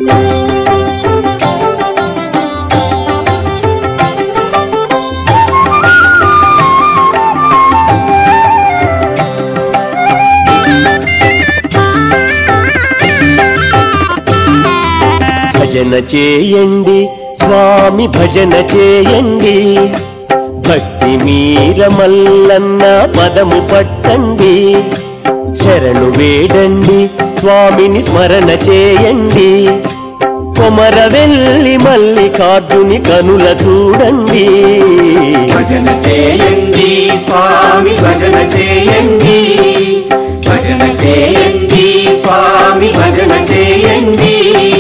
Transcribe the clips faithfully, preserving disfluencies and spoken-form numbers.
భజన చేయండి స్వామి భజన చేయండి, భక్తి మీర మల్లన్న పదము పట్టండి, శరణు వేడండి స్వామిని స్మరణ చేయండి, కొమరవెల్లి మల్లికార్జుని కనుల చూడండి. భజన చేయండి స్వామి భజన చేయండి, భజన చేయండి స్వామి భజన చేయండి.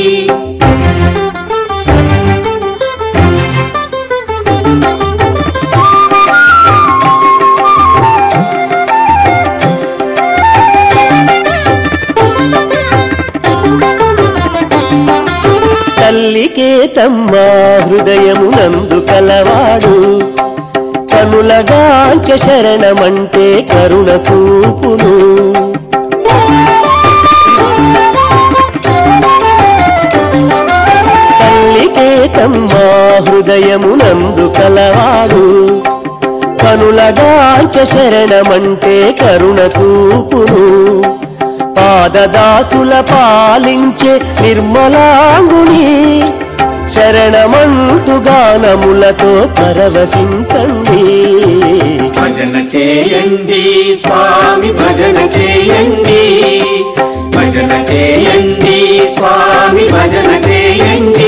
తల్లికే తమ్మ హృదయము నందు కలవాడు, కనులగాంచ శరణమంటే కరుణ చూపును. తల్లికే తమ్మ హృదయము నందు కలవాడు, కనులగాంచ శరణమంటే కరుణ చూపును. పాదదాసుల పాలించే నిర్మలాంగుని శరణమంటు గానములతో పరవశించండి. భజన చేయండి స్వామి భజన చేయండి, భజన చేయండి స్వామి భజన చేయండి.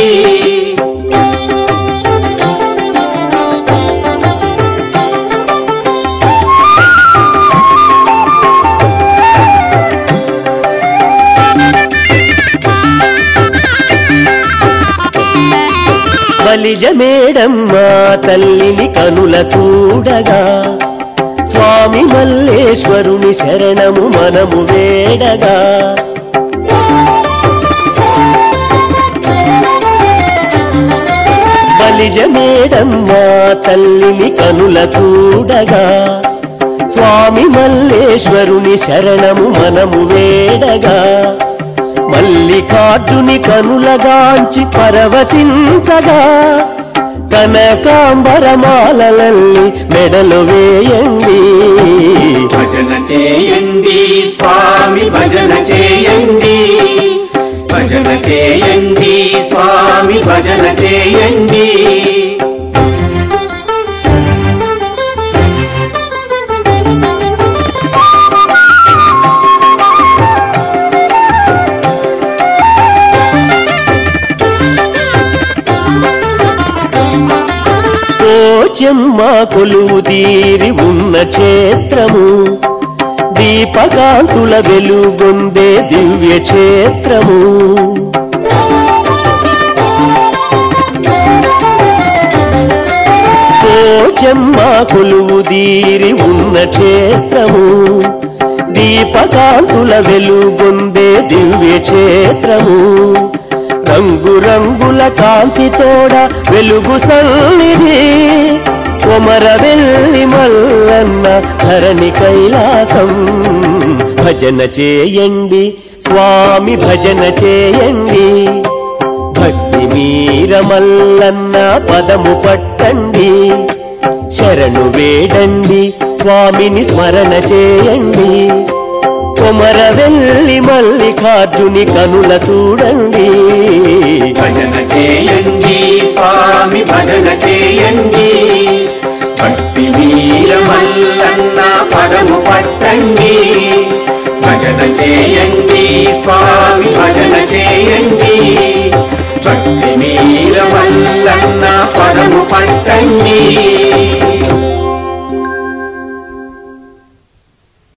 బలిజమేడమ్మ తల్లిని కనుల చూడగా, స్వామి మల్లేశ్వరుని శరణము మనము వేడగా. బలిజమేడమ్మ తల్లిని కనుల చూడగా, స్వామి మల్లేశ్వరుని శరణము మనము వేడగా. మల్లికార్జుని కనులగాంచి పరవశించగా, కనకాంబరమాలలల్లి మెడలు వేయండి. భజన చేయండి స్వామి భజన చేయండి, భజన చేయండి స్వామి భజన చేయండి. పోచమ్మ కొలువు తీరి ఉన్న క్షేత్రము, దీపకాంతుల వెలుగొందే దివ్య క్షేత్రము. పోచమ్మ కొలువు తీరి ఉన్న క్షేత్రము, దీపకాంతుల వెలుగొందే దివ్య క్షేత్రము. రంగు రంగుల కాంతి తోడ వెలుగు సన్నిధి, కొమరవెల్లి మల్లన్న ధరణి కైలాసం. భజన చేయండి స్వామి భజన చేయండి, భక్తి మీర మల్లన్న పదము పట్టండి, శరణు వేడండి స్వామిని స్మరణ చేయండి, కొమరవెల్లి మల్లికార్జుని కనుల చూడండి. భజన చేయండి స్వామి భజన చేయండి, భక్తి వీర మల్లన్న పదము పట్టండి, భజన చేయండి స్వామి భజన చేయండి, భక్తి వీర మల్లన్న పదము పట్టండి.